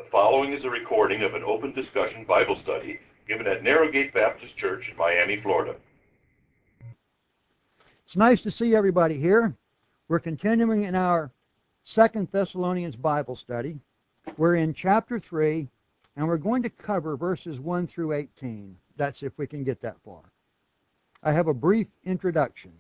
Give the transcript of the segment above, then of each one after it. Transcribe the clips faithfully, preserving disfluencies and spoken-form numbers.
following is a recording of an open discussion Bible study given at Narrowgate Baptist Church in Miami, Florida. It's nice to see everybody here. We're continuing in our Second Thessalonians Bible study. We're in chapter three, and we're going to cover verses one through eighteen. That's if we can get that far. I have a brief introduction.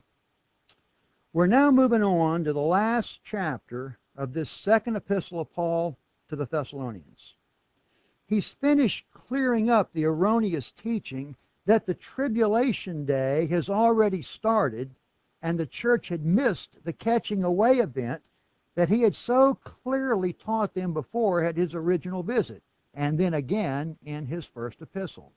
We're now moving on to the last chapter of this second epistle of Paul to the Thessalonians. He's finished clearing up the erroneous teaching that the tribulation day has already started and the church had missed the catching away event that he had so clearly taught them before at his original visit, and then again in his first epistle.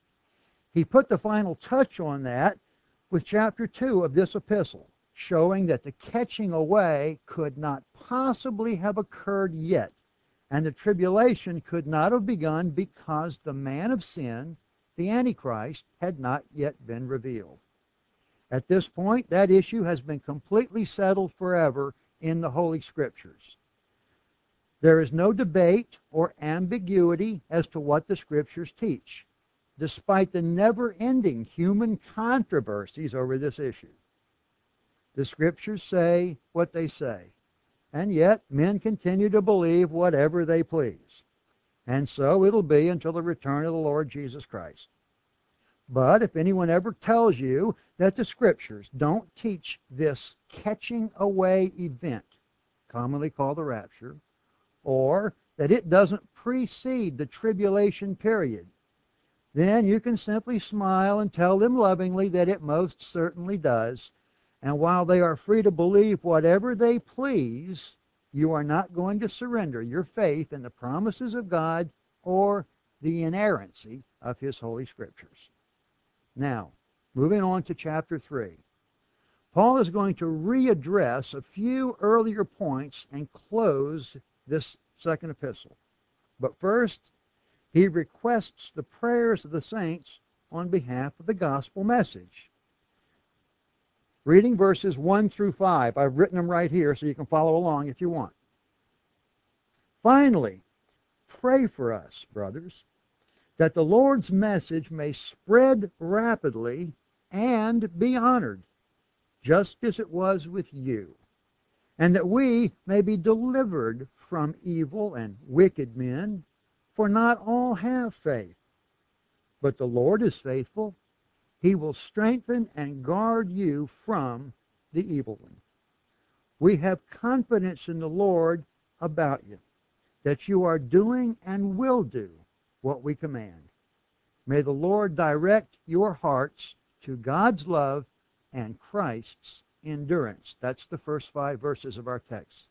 He put the final touch on that with chapter two of this epistle, showing that the catching away could not possibly have occurred yet, and the tribulation could not have begun because the man of sin, the Antichrist, had not yet been revealed. At this point, that issue has been completely settled forever in the Holy Scriptures. There is no debate or ambiguity as to what the Scriptures teach, despite the never-ending human controversies over this issue. The Scriptures say what they say, and yet men continue to believe whatever they please. And so it'll be until the return of the Lord Jesus Christ. But if anyone ever tells you that the Scriptures don't teach this catching away event, commonly called the rapture, or that it doesn't precede the tribulation period, then you can simply smile and tell them lovingly that it most certainly does. And while they are free to believe whatever they please, you are not going to surrender your faith in the promises of God or the inerrancy of His Holy Scriptures. Now, moving on to chapter three. Paul is going to readdress a few earlier points and close this second epistle. But first, he requests the prayers of the saints on behalf of the gospel message. Reading verses one through five. I've written them right here so you can follow along if you want. Finally, pray for us, brothers, that the Lord's message may spread rapidly and be honored, just as it was with you, and that we may be delivered from evil and wicked men, for not all have faith. But the Lord is faithful. He will strengthen and guard you from the evil one. We have confidence in the Lord about you, that you are doing and will do what we command. May the Lord direct your hearts to God's love and Christ's endurance. That's the first five verses of our text.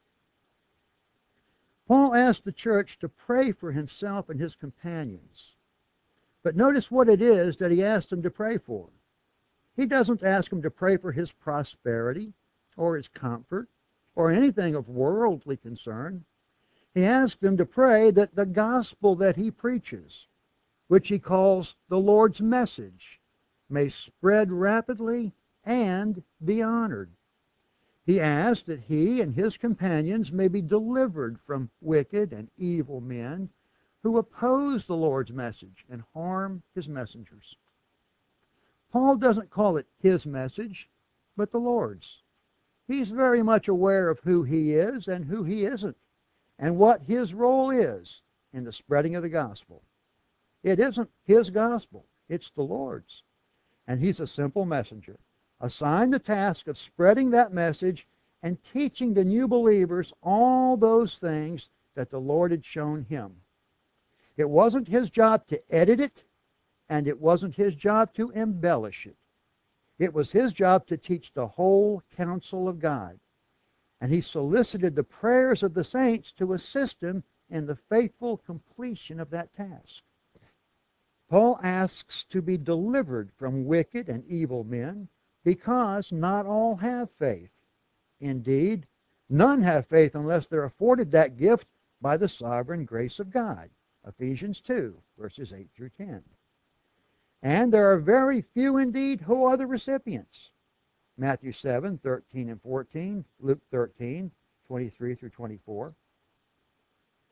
Paul asked the church to pray for himself and his companions. But notice what it is that he asked them to pray for. He doesn't ask them to pray for his prosperity or his comfort or anything of worldly concern. He asked them to pray that the gospel that he preaches, which he calls the Lord's message, may spread rapidly and be honored. He asked that he and his companions may be delivered from wicked and evil men who oppose the Lord's message and harm his messengers. Paul doesn't call it his message, but the Lord's. He's very much aware of who he is and who he isn't, and what his role is in the spreading of the gospel. It isn't his gospel, it's the Lord's. And he's a simple messenger, assigned the task of spreading that message and teaching the new believers all those things that the Lord had shown him. It wasn't his job to edit it, and it wasn't his job to embellish it. It was his job to teach the whole counsel of God. And he solicited the prayers of the saints to assist him in the faithful completion of that task. Paul asks to be delivered from wicked and evil men because not all have faith. Indeed, none have faith unless they're afforded that gift by the sovereign grace of God. Ephesians two, verses eight through ten. And there are very few indeed who are the recipients. Matthew seven, thirteen and fourteen, Luke thirteen, twenty-three through twenty-four.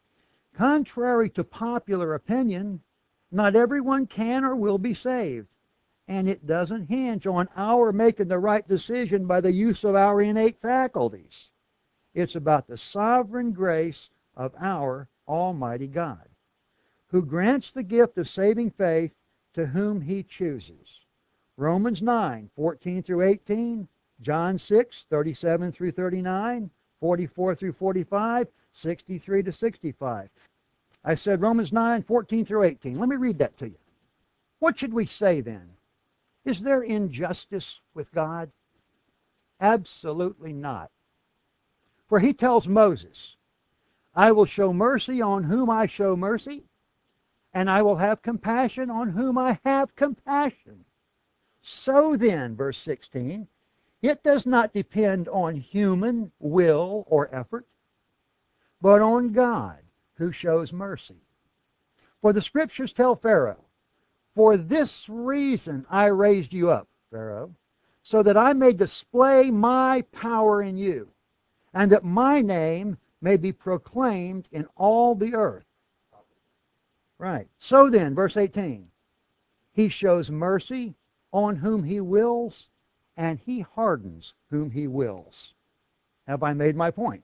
Contrary to popular opinion, not everyone can or will be saved. And it doesn't hinge on our making the right decision by the use of our innate faculties. It's about the sovereign grace of our Almighty God, who grants the gift of saving faith to whom He chooses. Romans nine, fourteen through eighteen, John six, thirty-seven through thirty-nine, forty-four through forty-five, sixty-three to sixty-five. I said Romans nine, fourteen through eighteen. Let me read that to you. What should we say then? Is there injustice with God? Absolutely not. For He tells Moses, I will show mercy on whom I show mercy, and I will have compassion on whom I have compassion. So then, verse sixteen, it does not depend on human will or effort, but on God who shows mercy. For the Scriptures tell Pharaoh, for this reason I raised you up, Pharaoh, so that I may display my power in you, and that my name may be proclaimed in all the earth. Right. So then, verse eighteen, He shows mercy on whom He wills, and He hardens whom He wills. Have I made my point?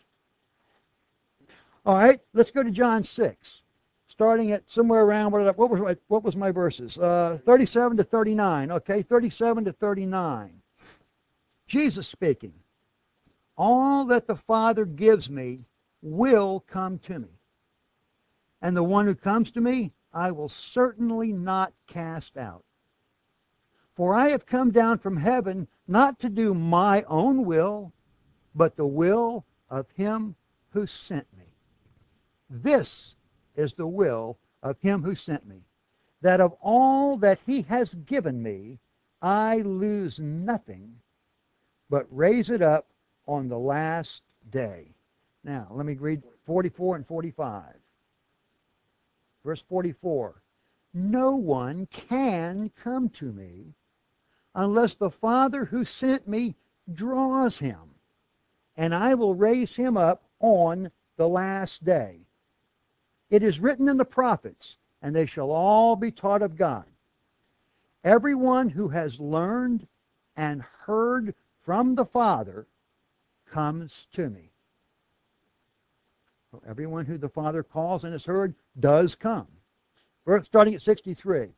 All right, let's go to John six, starting at somewhere around, what, what, was, my, what was my verses? Uh, thirty-seven to thirty-nine, okay, thirty-seven to thirty-nine. Jesus speaking, all that the Father gives me will come to me. And the one who comes to me, I will certainly not cast out. For I have come down from heaven not to do my own will, but the will of Him who sent me. This is the will of Him who sent me, that of all that He has given me, I lose nothing, but raise it up on the last day. Now, let me read forty-four and forty-five. Verse forty-four, no one can come to me unless the Father who sent me draws him, and I will raise him up on the last day. It is written in the prophets, and they shall all be taught of God. Everyone who has learned and heard from the Father comes to me. So everyone who the Father calls and has heard does come. We're starting at sixty-three.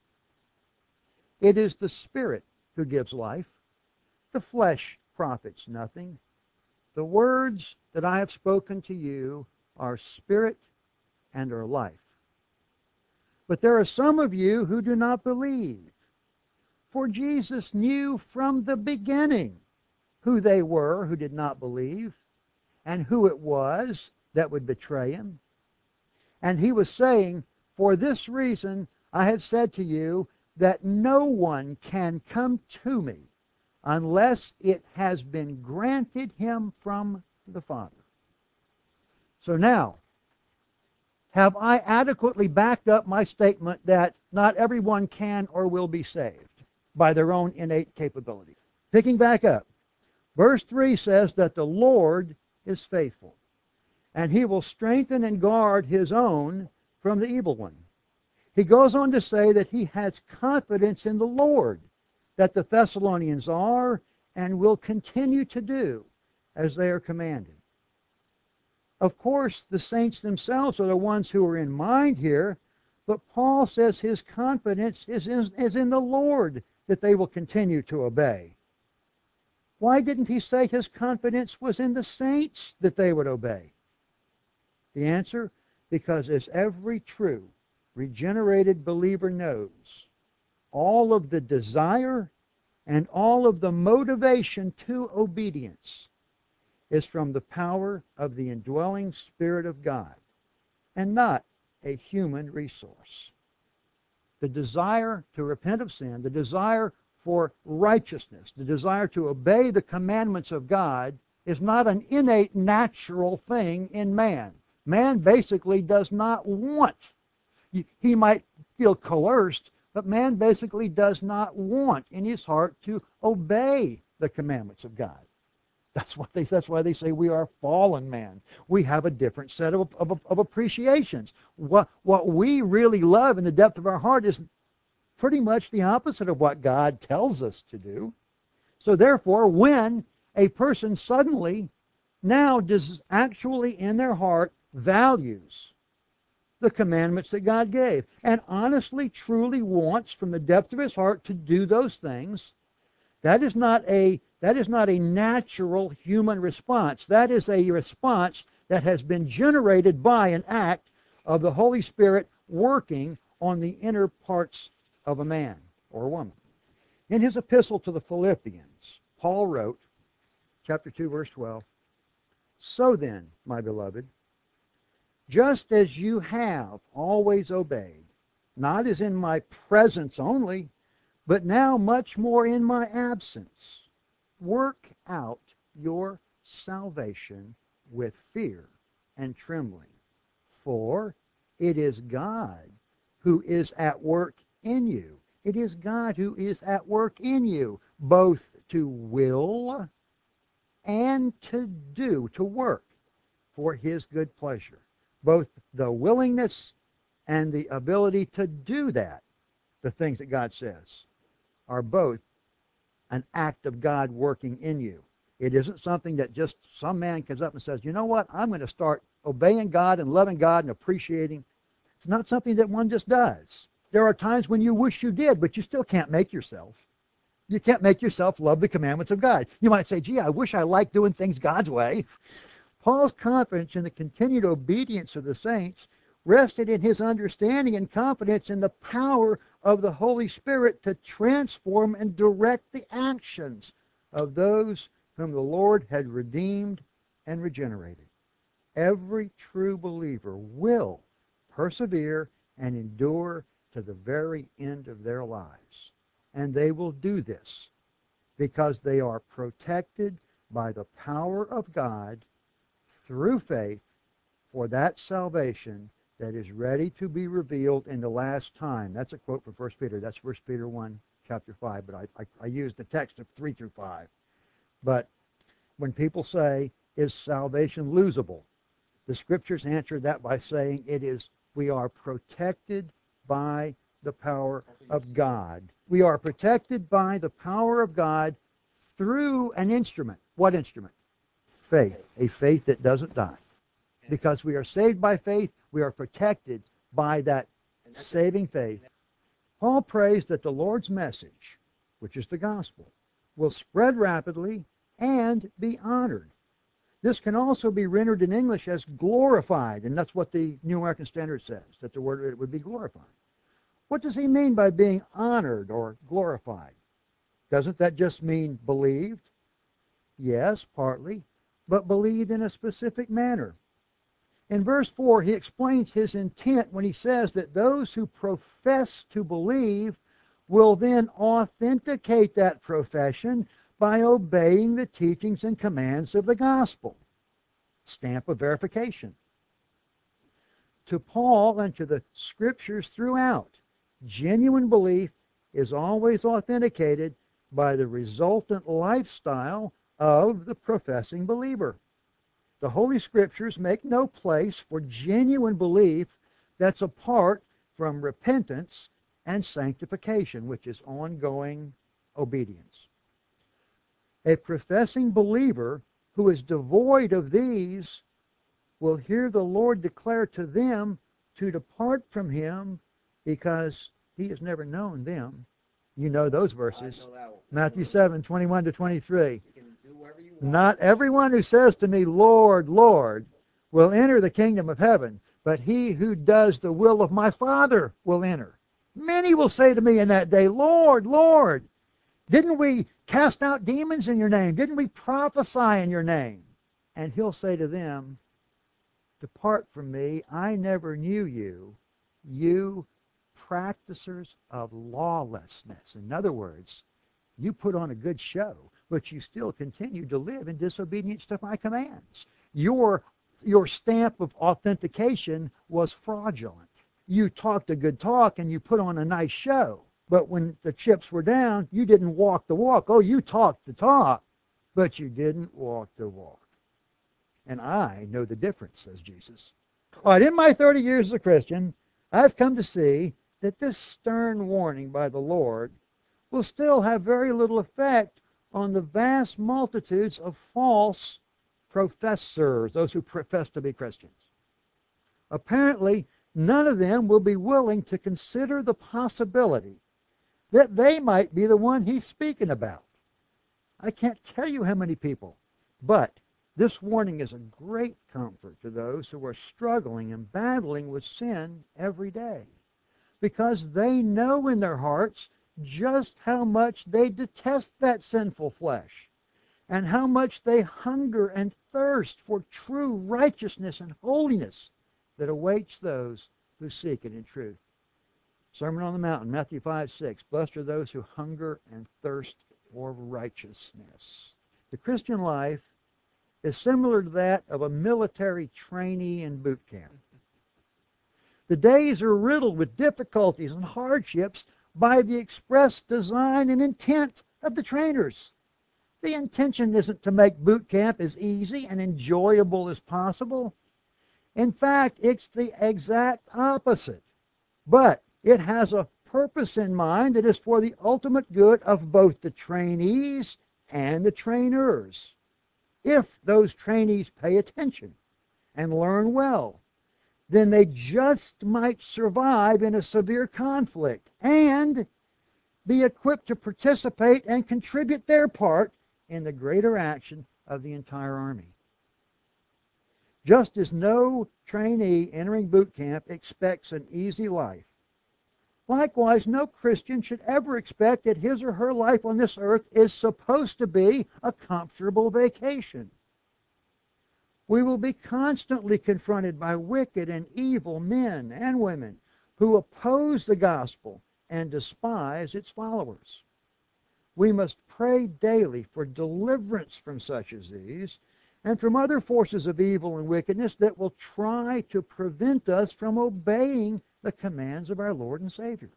It is the Spirit who gives life. The flesh profits nothing. The words that I have spoken to you are spirit and are life. But there are some of you who do not believe. For Jesus knew from the beginning who they were who did not believe, and who it was that would betray him. And he was saying, for this reason I have said to you that no one can come to me unless it has been granted him from the Father. So now, have I adequately backed up my statement that not everyone can or will be saved by their own innate capability? Picking back up, verse three says that the Lord is faithful, and He will strengthen and guard His own from the evil one. He goes on to say that he has confidence in the Lord, that the Thessalonians are and will continue to do as they are commanded. Of course, the saints themselves are the ones who are in mind here, but Paul says his confidence is in, is in the Lord that they will continue to obey. Why didn't he say his confidence was in the saints that they would obey? The answer, because as every true regenerated believer knows, all of the desire and all of the motivation to obedience is from the power of the indwelling Spirit of God and not a human resource. The desire to repent of sin, the desire for righteousness, the desire to obey the commandments of God is not an innate natural thing in man. Man basically does not want. He might feel coerced, but man basically does not want in his heart to obey the commandments of God. That's what they. That's why they say we are fallen man. We have a different set of, of, of appreciations. What what we really love in the depth of our heart is pretty much the opposite of what God tells us to do. So therefore, when a person suddenly now does actually in their heart values the commandments that God gave and honestly, truly wants from the depth of his heart to do those things, that is not a that is not a natural human response. That is a response that has been generated by an act of the Holy Spirit working on the inner parts of a man or a woman. In his epistle to the Philippians, Paul wrote, chapter two, verse twelve, "So then, my beloved, just as you have always obeyed, not as in my presence only, but now much more in my absence, work out your salvation with fear and trembling. For it is God who is at work in you. It is God who is at work in you, both to will and to do, to work for his good pleasure." Both the willingness and the ability to do that, the things that God says, are both an act of God working in you. It isn't something that just some man comes up and says, you know what, I'm going to start obeying God and loving God and appreciating. It's not something that one just does. There are times when you wish you did, but you still can't make yourself. You can't make yourself love the commandments of God. You might say, gee, I wish I liked doing things God's way. Paul's confidence in the continued obedience of the saints rested in his understanding and confidence in the power of the Holy Spirit to transform and direct the actions of those whom the Lord had redeemed and regenerated. Every true believer will persevere and endure to the very end of their lives. And they will do this because they are protected by the power of God through faith for that salvation that is ready to be revealed in the last time. That's a quote from First Peter. That's First Peter one, chapter five, but I, I, I used the text of three through five. But when people say, is salvation losable? The Scriptures answer that by saying it is, we are protected by the power of God. We are protected by the power of God through an instrument. What instrument? Faith. A faith that doesn't die. Because we are saved by faith, we are protected by that saving faith. Paul prays that the Lord's message, which is the gospel, will spread rapidly and be honored. This can also be rendered in English as glorified, and that's what the New American Standard says, that the word it would be glorified. What does he mean by being honored or glorified? Doesn't that just mean believed? Yes, partly, but believed in a specific manner. In verse four, he explains his intent when he says that those who profess to believe will then authenticate that profession by obeying the teachings and commands of the gospel. Stamp of verification. To Paul and to the Scriptures throughout, genuine belief is always authenticated by the resultant lifestyle of the professing believer. The Holy Scriptures make no place for genuine belief that's apart from repentance and sanctification, which is ongoing obedience. A professing believer who is devoid of these will hear the Lord declare to them to depart from him because he has never known them. You know those verses. Matthew seven, twenty-one to twenty-three. Not everyone who says to me, Lord, Lord, will enter the kingdom of heaven, but he who does the will of my Father will enter. Many will say to me in that day, Lord, Lord, didn't we cast out demons in your name? Didn't we prophesy in your name? And he'll say to them, depart from me, I never knew you, you practicers of lawlessness. In other words, you put on a good show, but you still continue to live in disobedience to my commands. Your, your stamp of authentication was fraudulent. You talked a good talk and you put on a nice show. But when the chips were down, you didn't walk the walk. Oh, you talked the talk, but you didn't walk the walk. And I know the difference, says Jesus. All right, in my thirty years as a Christian, I've come to see that this stern warning by the Lord will still have very little effect on the vast multitudes of false professors, those who profess to be Christians. Apparently, none of them will be willing to consider the possibility that they might be the one he's speaking about. I can't tell you how many people, but this warning is a great comfort to those who are struggling and battling with sin every day, because they know in their hearts just how much they detest that sinful flesh and how much they hunger and thirst for true righteousness and holiness that awaits those who seek it in truth. Sermon on the Mount, Matthew five six, blessed are those who hunger and thirst for righteousness. The Christian life is similar to that of a military trainee in boot camp. The days are riddled with difficulties and hardships by the express design and intent of the trainers. The intention isn't to make boot camp as easy and enjoyable as possible. In fact, it's the exact opposite. But it has a purpose in mind that is for the ultimate good of both the trainees and the trainers. If those trainees pay attention and learn well, then they just might survive in a severe conflict and be equipped to participate and contribute their part in the greater action of the entire army. Just as no trainee entering boot camp expects an easy life, likewise, no Christian should ever expect that his or her life on this earth is supposed to be a comfortable vacation. We will be constantly confronted by wicked and evil men and women who oppose the gospel and despise its followers. We must pray daily for deliverance from such as these and from other forces of evil and wickedness that will try to prevent us from obeying the commands of our Lord and Savior.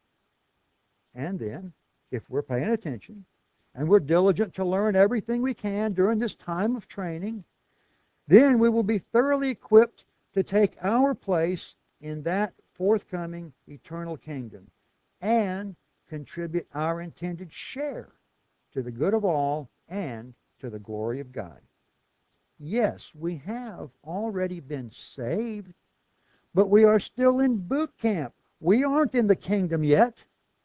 And then, if we're paying attention and we're diligent to learn everything we can during this time of training, then we will be thoroughly equipped to take our place in that forthcoming eternal kingdom and contribute our intended share to the good of all and to the glory of God. Yes, we have already been saved, but we are still in boot camp. We aren't in the kingdom yet.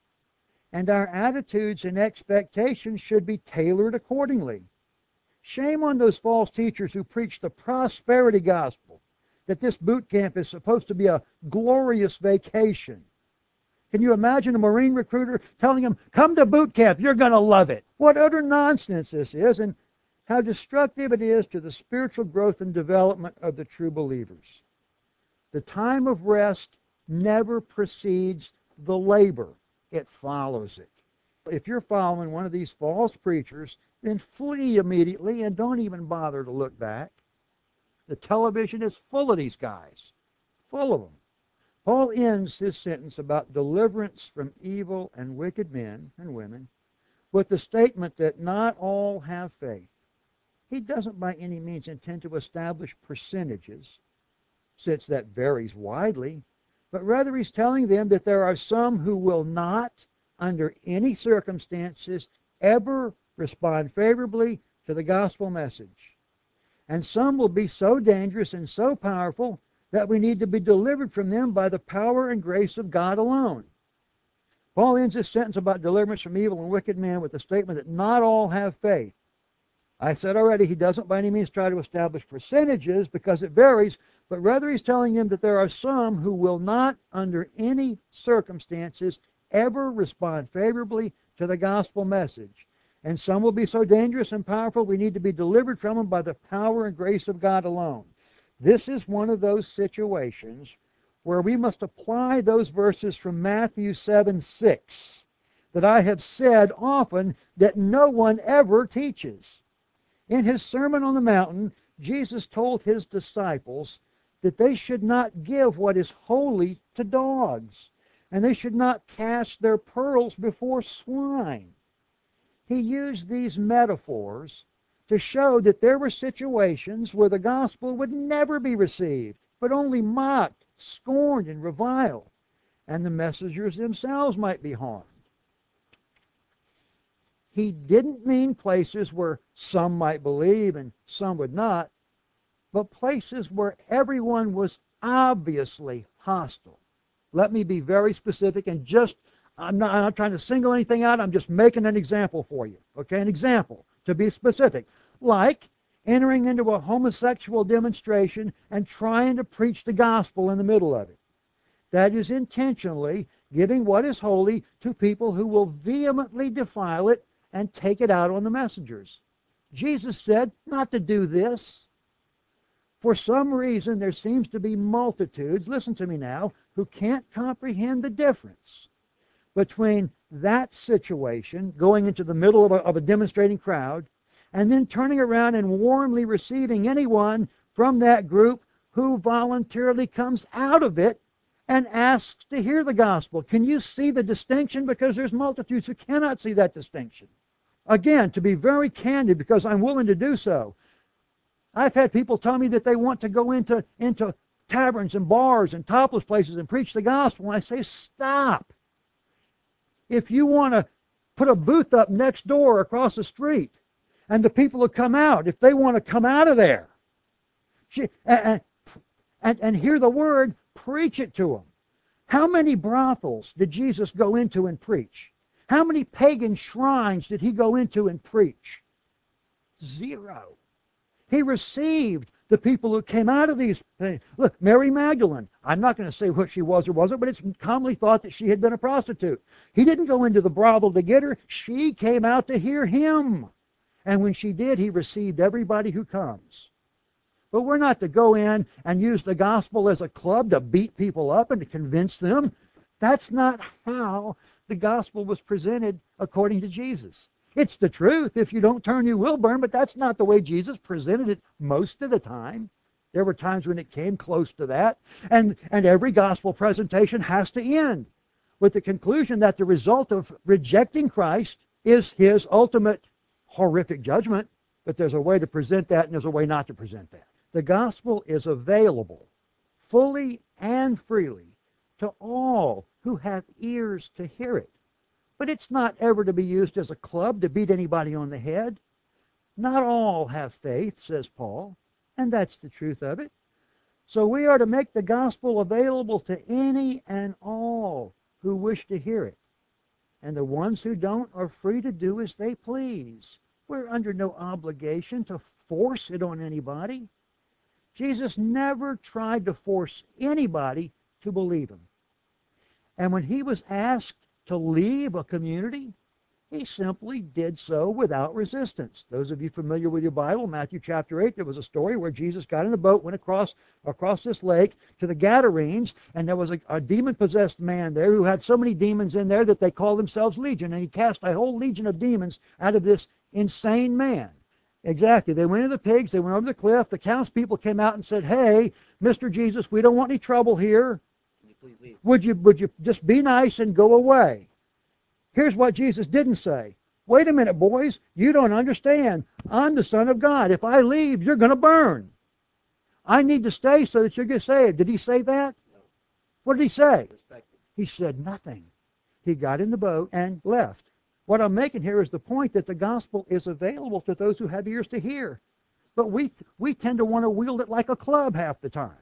And our attitudes and expectations should be tailored accordingly. Shame on those false teachers who preach the prosperity gospel, that this boot camp is supposed to be a glorious vacation. Can you imagine a Marine recruiter telling him, come to boot camp, you're going to love it? What utter nonsense this is, and how destructive it is to the spiritual growth and development of the true believers. The time of rest never precedes the labor. It follows it. If you're following one of these false preachers, then flee immediately and don't even bother to look back. The television is full of these guys, full of them. Paul ends his sentence about deliverance from evil and wicked men and women with the statement that not all have faith. He doesn't by any means intend to establish percentages, since that varies widely, but rather he's telling them that there are some who will not, under any circumstances, ever respond favorably to the gospel message. And some will be so dangerous and so powerful that we need to be delivered from them by the power and grace of God alone. Paul ends his sentence about deliverance from evil and wicked men with the statement that not all have faith. I said already he doesn't by any means try to establish percentages because it varies, but rather he's telling them that there are some who will not, under any circumstances, ever respond favorably to the gospel message. And some will be so dangerous and powerful we need to be delivered from them by the power and grace of God alone. This is one of those situations where we must apply those verses from Matthew seven six that I have said often that no one ever teaches. In his Sermon on the Mountain, Jesus told his disciples that they should not give what is holy to dogs, and they should not cast their pearls before swine. He used these metaphors to show that there were situations where the gospel would never be received, but only mocked, scorned, and reviled, and the messengers themselves might be harmed. He didn't mean places where some might believe and some would not, but places where everyone was obviously hostile. Let me be very specific and just, I'm not, I'm not trying to single anything out, I'm just making an example for you. Okay, an example, to be specific. Like entering into a homosexual demonstration and trying to preach the gospel in the middle of it. That is intentionally giving what is holy to people who will vehemently defile it and take it out on the messengers. Jesus said not to do this. For some reason, there seems to be multitudes, listen to me now, who can't comprehend the difference between that situation, going into the middle of a, of a demonstrating crowd, and then turning around and warmly receiving anyone from that group who voluntarily comes out of it and asks to hear the gospel. Can you see the distinction? Because there's multitudes who cannot see that distinction. Again, to be very candid, because I'm willing to do so, I've had people tell me that they want to go into, into taverns and bars and topless places and preach the gospel. And I say, stop. If you want to put a booth up next door across the street, and the people who come out, if they want to come out of there and, and, and hear the word, preach it to them. How many brothels did Jesus go into and preach? How many pagan shrines did he go into and preach? Zero. He received the people who came out of these things. Look, Mary Magdalene, I'm not going to say what she was or wasn't, but it's commonly thought that she had been a prostitute. He didn't go into the brothel to get her. She came out to hear him. And when she did, he received everybody who comes. But we're not to go in and use the gospel as a club to beat people up and to convince them. That's not how the gospel was presented according to Jesus. It's the truth. If you don't turn, you will burn. But that's not the way Jesus presented it most of the time. There were times when it came close to that. And, and every gospel presentation has to end with the conclusion that the result of rejecting Christ is his ultimate horrific judgment. But there's a way to present that and there's a way not to present that. The gospel is available fully and freely to all who have ears to hear it. But it's not ever to be used as a club to beat anybody on the head. Not all have faith, says Paul, and that's the truth of it. So we are to make the gospel available to any and all who wish to hear it. And the ones who don't are free to do as they please. We're under no obligation to force it on anybody. Jesus never tried to force anybody to believe him. And when he was asked to leave a community, he simply did so without resistance. Those of you familiar with your Bible, Matthew chapter eight, there was a story where Jesus got in a boat, went across across this lake to the Gadarenes, and there was a, a demon-possessed man there who had so many demons in there that they called themselves Legion, and he cast a whole legion of demons out of this insane man. Exactly. They went to the pigs, they went over the cliff, the townspeople came out and said, hey, Mister Jesus, we don't want any trouble here. Please leave. Would you, would you just be nice and go away? Here's what Jesus didn't say. Wait a minute, boys. You don't understand. I'm the Son of God. If I leave, you're going to burn. I need to stay so that you get saved. Did he say that? No. What did he say? Respect it. He said nothing. He got in the boat and left. What I'm making here is the point that the gospel is available to those who have ears to hear. But we, we tend to want to wield it like a club half the time.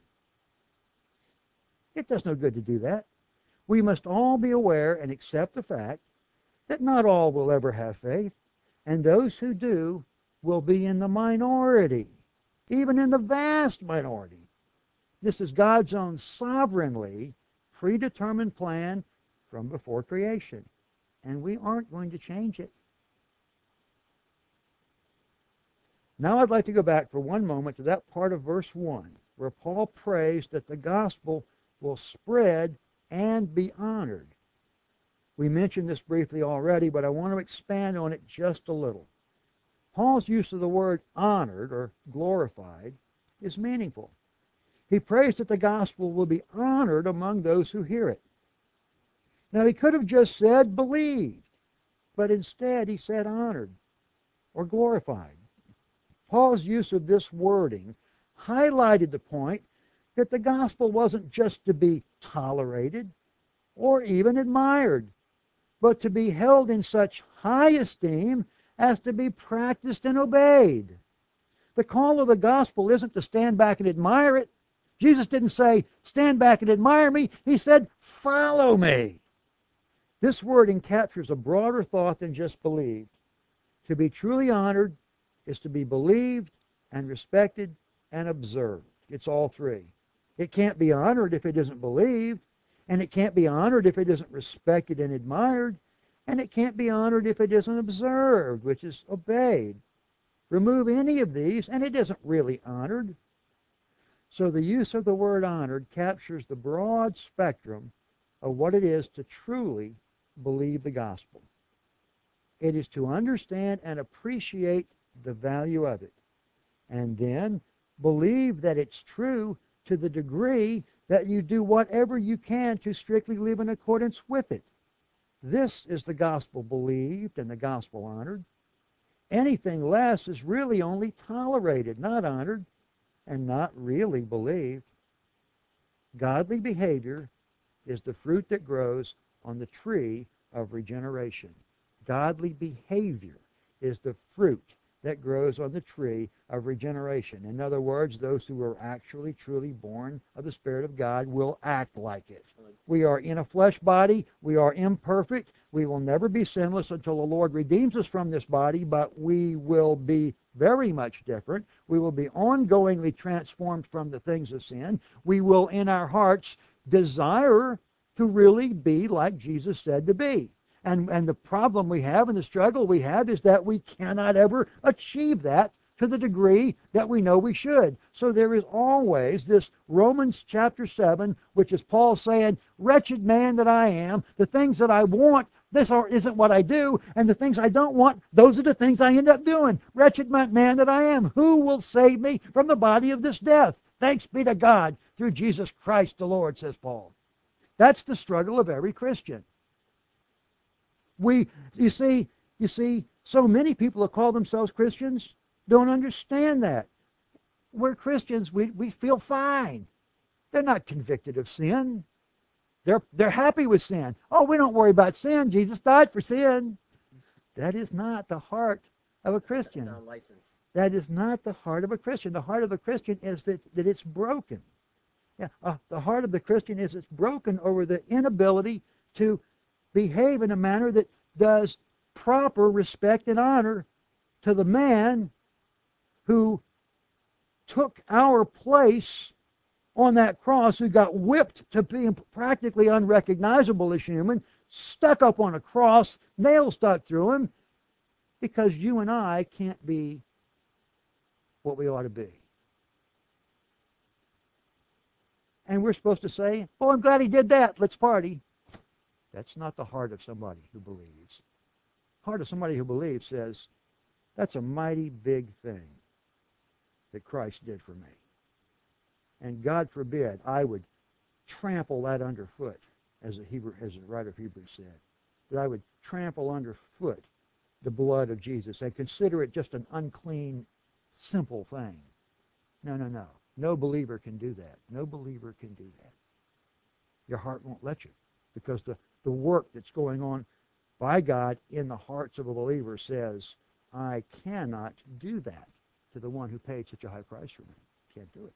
It does no good to do that. We must all be aware and accept the fact that not all will ever have faith, and those who do will be in the minority, even in the vast minority. This is God's own sovereignly predetermined plan from before creation, and we aren't going to change it. Now I'd like to go back for one moment to that part of verse one, where Paul prays that the gospel will spread and be honored. We mentioned this briefly already, but I want to expand on it just a little. Paul's use of the word honored or glorified is meaningful. He prays that the gospel will be honored among those who hear it. Now, he could have just said believed, but instead he said honored or glorified. Paul's use of this wording highlighted the point that the gospel wasn't just to be tolerated or even admired, but to be held in such high esteem as to be practiced and obeyed. The call of the gospel isn't to stand back and admire it. Jesus didn't say, stand back and admire me. He said, follow me. This wording captures a broader thought than just believed. To be truly honored is to be believed and respected and observed. It's all three. It can't be honored if it isn't believed, and it can't be honored if it isn't respected and admired, and it can't be honored if it isn't observed, which is obeyed. Remove any of these, and it isn't really honored. So the use of the word honored captures the broad spectrum of what it is to truly believe the gospel. It is to understand and appreciate the value of it, and then believe that it's true to the degree that you do whatever you can to strictly live in accordance with it. This is the gospel believed and the gospel honored. Anything less is really only tolerated, not honored, and not really believed. Godly behavior is the fruit that grows on the tree of regeneration. Godly behavior is the fruit that grows on the tree of regeneration. In other words, those who are actually truly born of the Spirit of God will act like it. We are in a flesh body. We are imperfect. We will never be sinless until the Lord redeems us from this body, but we will be very much different. We will be ongoingly transformed from the things of sin. We will, in our hearts, desire to really be like Jesus said to be. And, and the problem we have and the struggle we have is that we cannot ever achieve that to the degree that we know we should. So there is always this Romans chapter seven, which is Paul saying, wretched man that I am, the things that I want, this isn't what I do, and the things I don't want, those are the things I end up doing. Wretched man that I am, who will save me from the body of this death? Thanks be to God through Jesus Christ the Lord, says Paul. That's the struggle of every Christian. We, you see, you see, so many people who call themselves Christians don't understand that. We're Christians. We, we feel fine. They're not convicted of sin. They're, they're happy with sin. Oh, we don't worry about sin. Jesus died for sin. That is not the heart of a Christian. That is not the heart of a Christian. The heart of a Christian is that, that it's broken. Yeah, uh, the heart of the Christian is it's broken over the inability to behave in a manner that does proper respect and honor to the man who took our place on that cross, who got whipped to being practically unrecognizable as human, stuck up on a cross, nails stuck through him, because you and I can't be what we ought to be. And we're supposed to say, oh, I'm glad he did that. Let's party. That's not the heart of somebody who believes. The heart of somebody who believes says, that's a mighty big thing that Christ did for me. And God forbid I would trample that underfoot, as the Hebrew, as the writer of Hebrews said, that I would trample underfoot the blood of Jesus and consider it just an unclean, simple thing. No, no, no. No believer can do that. No believer can do that. Your heart won't let you, because the, the work that's going on by God in the hearts of a believer says, I cannot do that to the one who paid such a high price for me. Can't do it.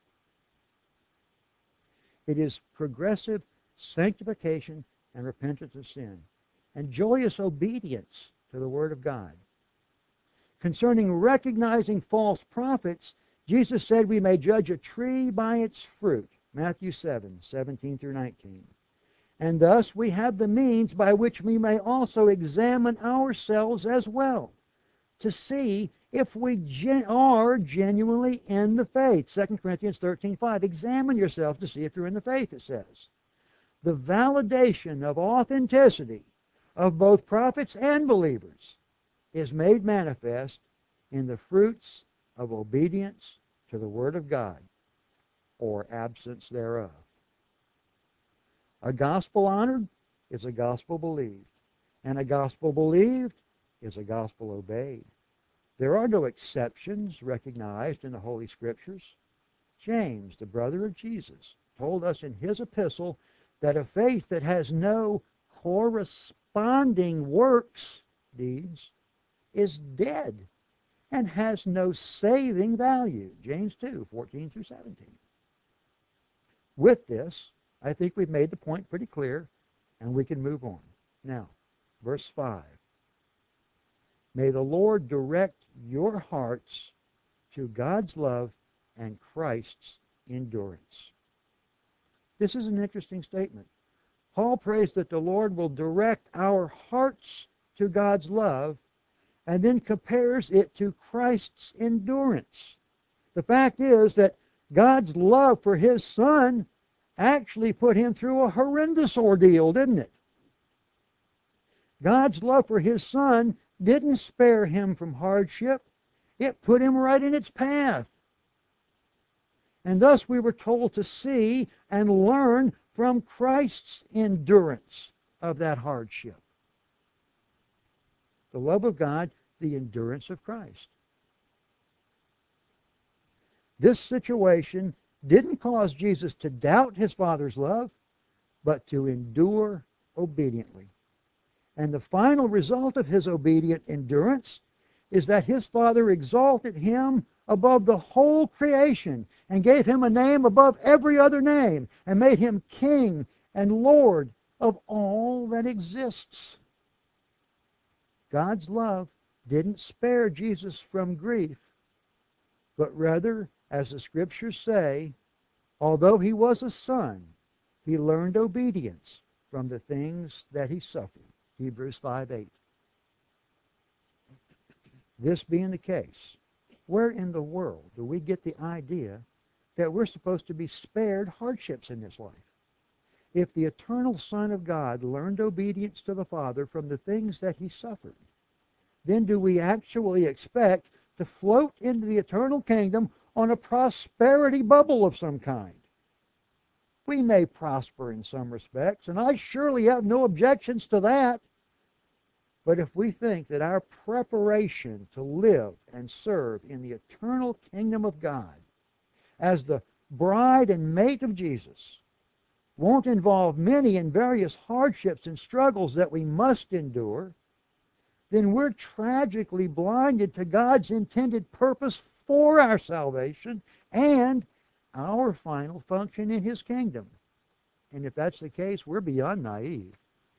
It is progressive sanctification and repentance of sin, and joyous obedience to the Word of God. Concerning recognizing false prophets, Jesus said we may judge a tree by its fruit. Matthew seven, seventeen through nineteen. And thus we have the means by which we may also examine ourselves as well, to see if we gen- are genuinely in the faith. Second Corinthians thirteen five. Examine yourself to see if you're in the faith, it says. The validation of authenticity of both prophets and believers is made manifest in the fruits of obedience to the Word of God, or absence thereof. A gospel honored is a gospel believed, and a gospel believed is a gospel obeyed. There are no exceptions recognized in the Holy Scriptures. James, the brother of Jesus, told us in his epistle that a faith that has no corresponding works, deeds, is dead and has no saving value. James two, fourteen through seventeen. With this, I think we've made the point pretty clear, and we can move on. Now, verse five. May the Lord direct your hearts to God's love and Christ's endurance. This is an interesting statement. Paul prays that the Lord will direct our hearts to God's love and then compares it to Christ's endurance. The fact is that God's love for his Son actually put him through a horrendous ordeal, didn't it? God's love for his Son didn't spare him from hardship. It put him right in its path. And thus we were told to see and learn from Christ's endurance of that hardship. The love of God, the endurance of Christ. This situation didn't cause Jesus to doubt his Father's love, but to endure obediently. And the final result of his obedient endurance is that his Father exalted him above the whole creation and gave him a name above every other name and made him King and Lord of all that exists. God's love didn't spare Jesus from grief, but rather, as the Scriptures say, although he was a son, he learned obedience from the things that he suffered. Hebrews five eight. This being the case, where in the world do we get the idea that we're supposed to be spared hardships in this life? If the eternal Son of God learned obedience to the Father from the things that he suffered, then do we actually expect to float into the eternal kingdom on a prosperity bubble of some kind? We may prosper in some respects, and I surely have no objections to that. But if we think that our preparation to live and serve in the eternal kingdom of God as the bride and mate of Jesus won't involve many and various hardships and struggles that we must endure, then we're tragically blinded to God's intended purpose for our salvation and our final function in his kingdom. And if that's the case, we're beyond naive.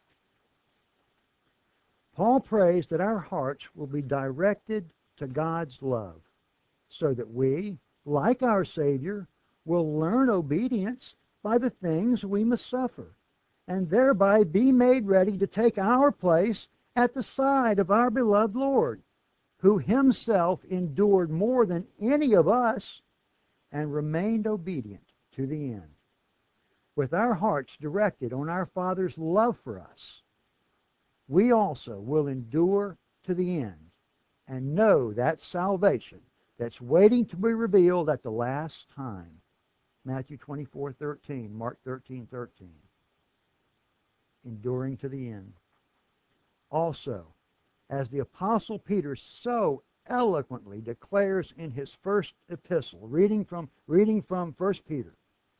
Paul prays that our hearts will be directed to God's love so that we, like our Savior, will learn obedience by the things we must suffer and thereby be made ready to take our place at the side of our beloved Lord, who himself endured more than any of us and remained obedient to the end. With our hearts directed on our Father's love for us, we also will endure to the end and know that salvation that's waiting to be revealed at the last time. Matthew twenty-four thirteen, Mark thirteen thirteen. Enduring to the end. Also, as the Apostle Peter so eloquently declares in his first epistle, reading from, reading from First Peter,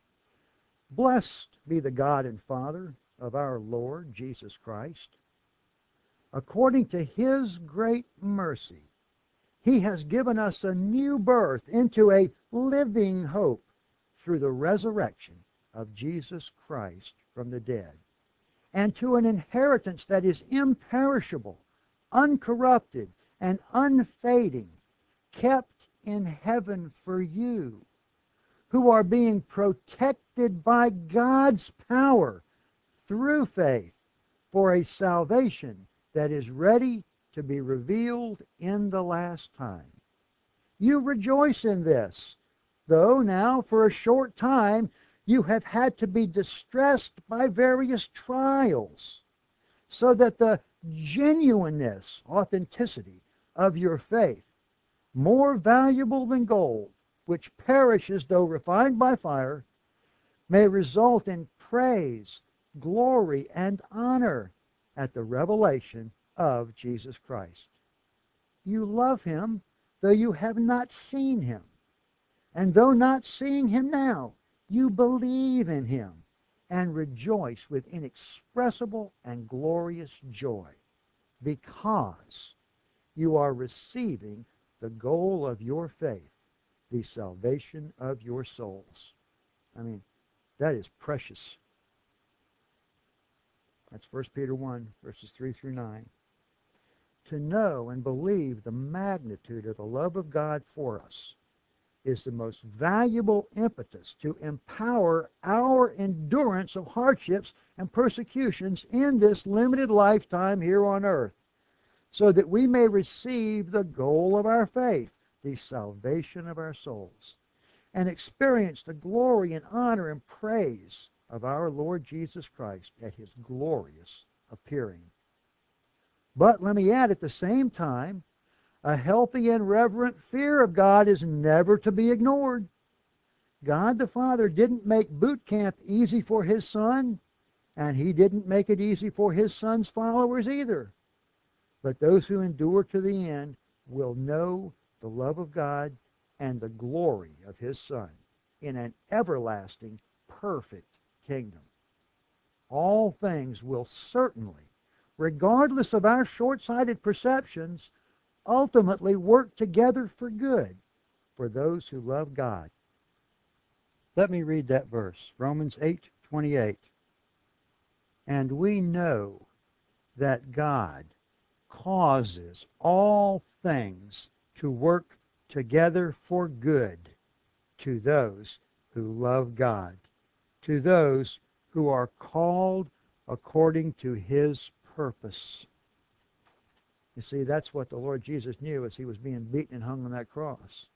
"Blessed be the God and Father of our Lord Jesus Christ. According to his great mercy, he has given us a new birth into a living hope through the resurrection of Jesus Christ from the dead, and to an inheritance that is imperishable, uncorrupted, and unfading, kept in heaven for you, who are being protected by God's power through faith for a salvation that is ready to be revealed in the last time. You rejoice in this, though now for a short time you have had to be distressed by various trials, so that the genuineness, authenticity of your faith, more valuable than gold, which perishes though refined by fire, may result in praise, glory, and honor at the revelation of Jesus Christ. you love him, though you have not seen him. And though not seeing him now, you believe in him and rejoice with inexpressible and glorious joy, because you are receiving the goal of your faith, the salvation of your souls. I mean, that is precious. That's First Peter one, verses three through nine. To know and believe the magnitude of the love of God for us is the most valuable impetus to empower our endurance of hardships and persecutions in this limited lifetime here on earth, so that we may receive the goal of our faith, the salvation of our souls, and experience the glory and honor and praise of our Lord Jesus Christ at his glorious appearing. But let me add, at the same time, a healthy and reverent fear of God is never to be ignored. God the Father didn't make boot camp easy for his Son, and he didn't make it easy for his Son's followers either. But those who endure to the end will know the love of God and the glory of his Son in an everlasting, perfect kingdom. All things will certainly, regardless of our short-sighted perceptions, ultimately work together for good for those who love God. Let me read that verse, Romans eight twenty-eight. And we know that God causes all things to work together for good to those who love God, to those who are called according to his purpose. You see, that's what the Lord Jesus knew as he was being beaten and hung on that cross.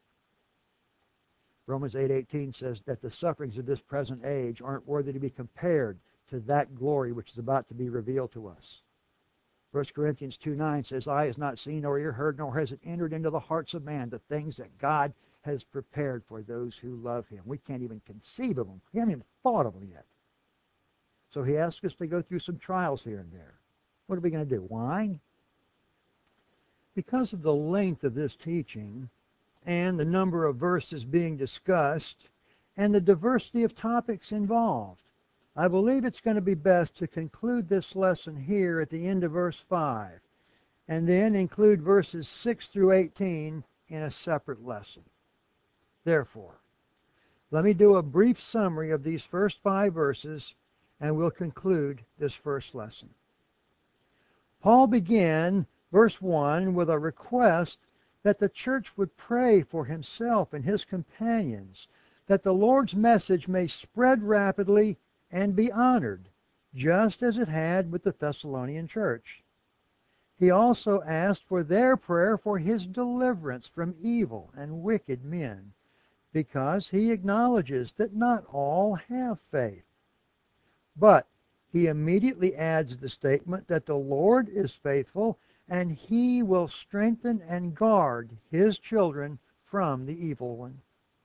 Romans eight eighteen says that the sufferings of this present age aren't worthy to be compared to that glory which is about to be revealed to us. First Corinthians two nine says, eye has not seen nor ear heard, nor has it entered into the hearts of man the things that God has prepared for those who love him. We can't even conceive of them. We haven't even thought of them yet. So he asks us to go through some trials here and there. What are we going to do? Whine? Because of the length of this teaching and the number of verses being discussed and the diversity of topics involved, I believe it's going to be best to conclude this lesson here at the end of verse five and then include verses six through eighteen in a separate lesson. Therefore, let me do a brief summary of these first five verses and we'll conclude this first lesson. Paul began verse one with a request that the church would pray for himself and his companions, that the Lord's message may spread rapidly and be honored, just as it had with the Thessalonian church. He also asked for their prayer for his deliverance from evil and wicked men, because he acknowledges that not all have faith. But he immediately adds the statement that the Lord is faithful and he will strengthen and guard his children from the evil one.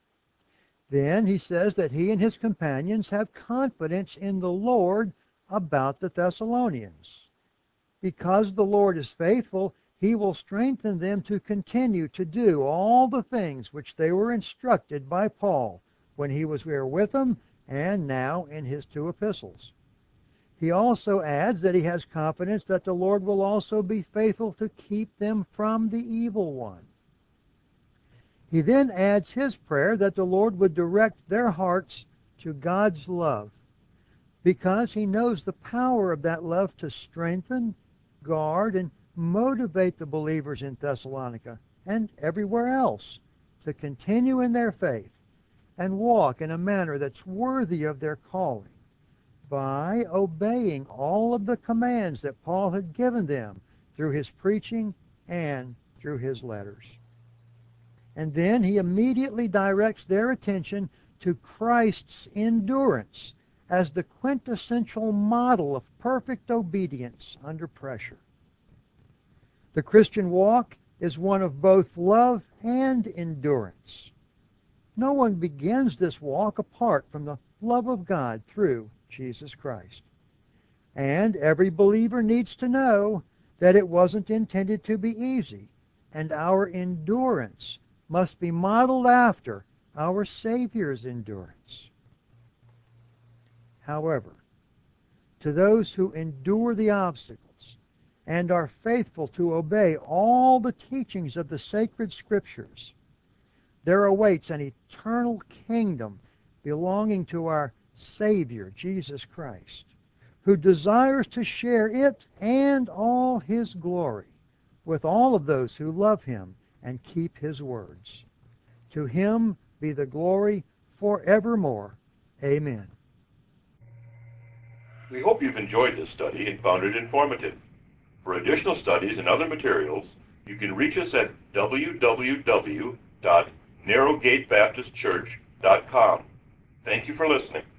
Then he says that he and his companions have confidence in the Lord about the Thessalonians. Because the Lord is faithful, he will strengthen them to continue to do all the things which they were instructed by Paul when he was there with them and now in his two epistles. He also adds that he has confidence that the Lord will also be faithful to keep them from the evil one. He then adds his prayer that the Lord would direct their hearts to God's love, because he knows the power of that love to strengthen, guard, and motivate the believers in Thessalonica and everywhere else to continue in their faith and walk in a manner that's worthy of their calling, by obeying all of the commands that Paul had given them through his preaching and through his letters. And then he immediately directs their attention to Christ's endurance as the quintessential model of perfect obedience under pressure. The Christian walk is one of both love and endurance. No one begins this walk apart from the love of God through Jesus Christ. And every believer needs to know that it wasn't intended to be easy, and our endurance must be modeled after our Savior's endurance. However, to those who endure the obstacles and are faithful to obey all the teachings of the sacred Scriptures, there awaits an eternal kingdom belonging to our Savior, Jesus Christ, who desires to share it and all His glory with all of those who love Him and keep His words. To Him be the glory forevermore. Amen. We hope you've enjoyed this study and found it informative. For additional studies and other materials, you can reach us at w w w dot narrowgate baptist church dot com. Thank you for listening.